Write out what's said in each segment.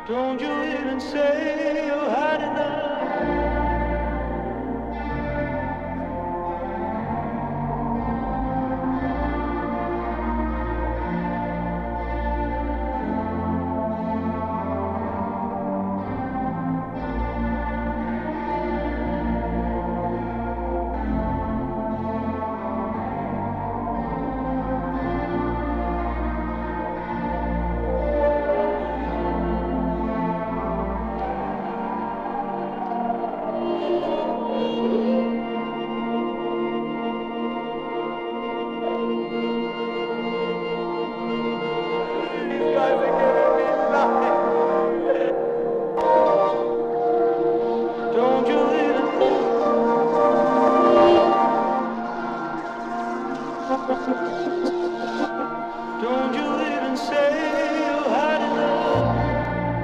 Don't you even say you had enough. Don't you Don't you even say you had enough.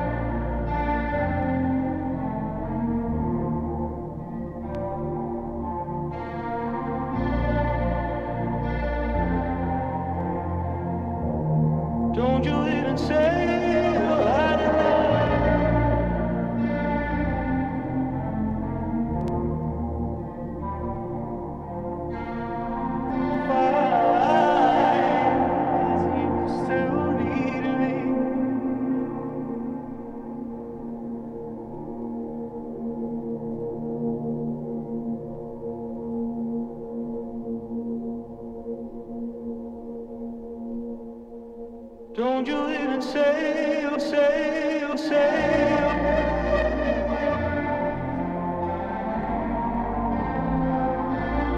Don't you even say you had enough. Why? 'Cause you still need me. Don't you even say, you say, you say.